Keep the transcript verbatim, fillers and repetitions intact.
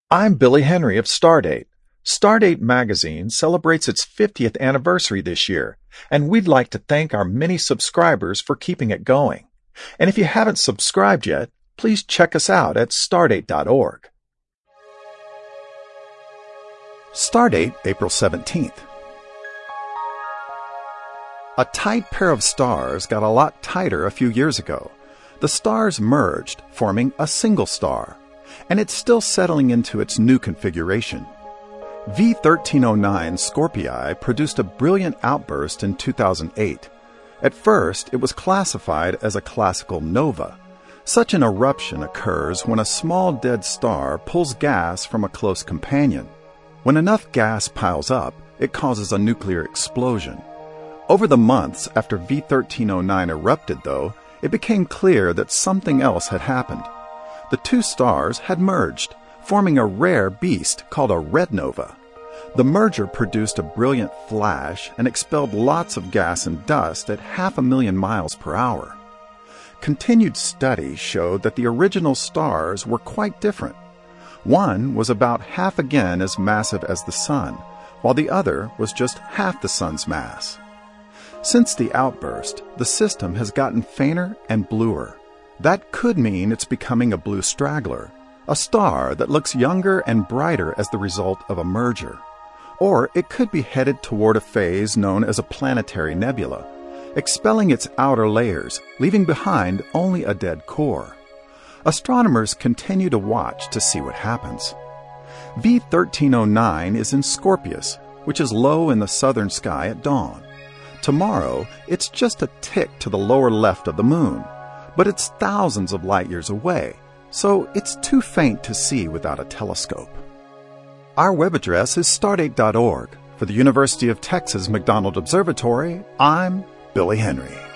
I'm Billy Henry of Stardate. Stardate magazine celebrates its fiftieth anniversary this year, and we'd like to thank our many subscribers for keeping it going. And if you haven't subscribed yet, please check us out at stardate dot org. Stardate, April seventeenth. A tight pair of stars got a lot tighter a few years ago. The stars merged, forming a single star, and it's still settling into its new configuration. V thirteen oh nine Scorpii produced a brilliant outburst in two thousand eight. At first, it was classified as a classical nova. Such an eruption occurs when a small dead star pulls gas from a close companion. When enough gas piles up, it causes a nuclear explosion. Over the months after V thirteen oh nine erupted, though, it became clear that something else had happened. The two stars had merged, forming a rare beast called a red nova. The merger produced a brilliant flash and expelled lots of gas and dust at half a million miles per hour. Continued studies showed that the original stars were quite different. One was about half again as massive as the Sun, while the other was just half the Sun's mass. Since the outburst, the system has gotten fainter and bluer. That could mean it's becoming a blue straggler, a star that looks younger and brighter as the result of a merger. Or it could be headed toward a phase known as a planetary nebula, expelling its outer layers, leaving behind only a dead core. Astronomers continue to watch to see what happens. V thirteen oh nine is in Scorpius, which is low in the southern sky at dawn. Tomorrow, it's just a tick to the lower left of the moon, but it's thousands of light years away, so it's too faint to see without a telescope. Our web address is stardate dot org. For the University of Texas McDonald Observatory, I'm Billy Henry.